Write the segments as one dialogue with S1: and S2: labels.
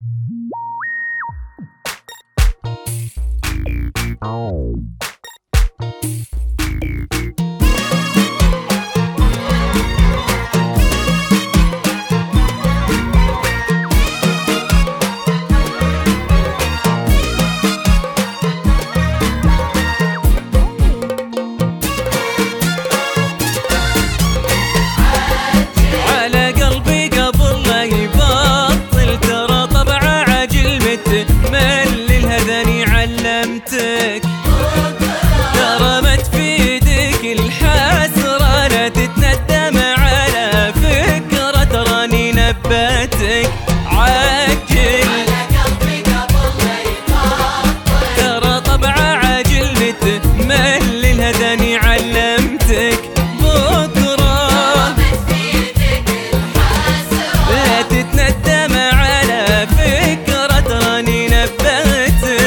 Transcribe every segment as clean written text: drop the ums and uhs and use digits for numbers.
S1: ترى ما تفيدك الحسرة، لا تتندم على فكرة، تراني نباتك عاجل ترى طبعه عاجل متملل، هداني علمتك بكرة لا تتندم على فكرة، تراني نباتك.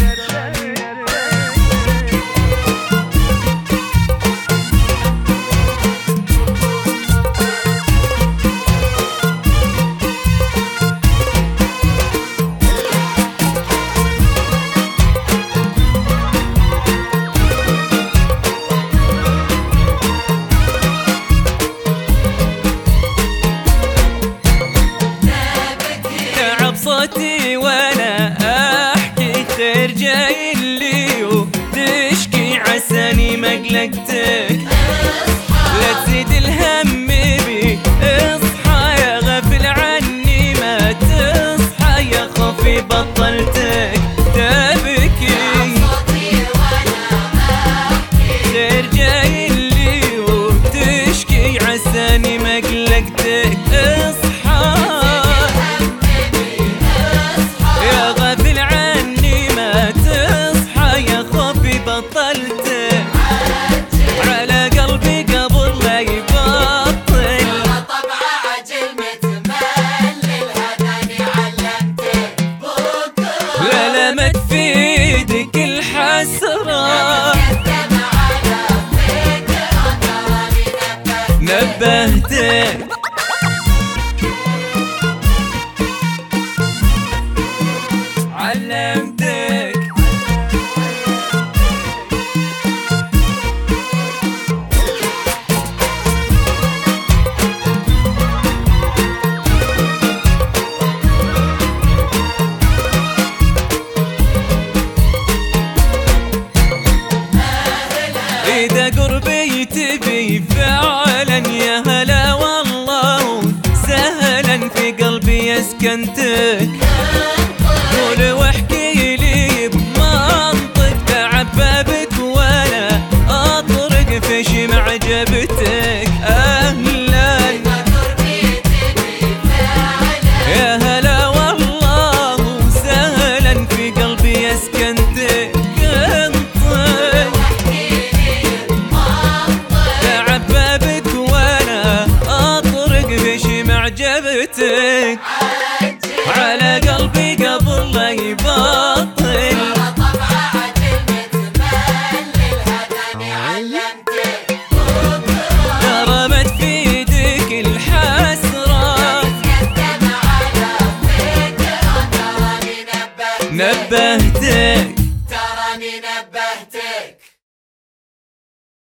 S1: صوتي وانا احكي خير جاي لي وتشكي، عساني مقلقتك لا تزيد الهم بي، اصحى يا غافل عني ما تصحى، يا خوفي بطلتك تبكي. خير جاي لي وتشكي، عساني مقلقتك اصحى بطلت على قلبي قبل لا يبطل،
S2: طبعه عجل متملل، هداني علمتك بكرة
S1: لا لا ما تفيدك الحسرة،
S2: على فكرة تراني
S1: نبهتك. علمتك إذا قربي تبي فعلا، يا هلا والله سهلا في قلبي اسكنتك، قول واحكي لي بمنطق، تعب بابك ولا اطرق في شي معجبتك. اهلا يا هلا والله سهلا في قلبي اسكنتك، عجبتك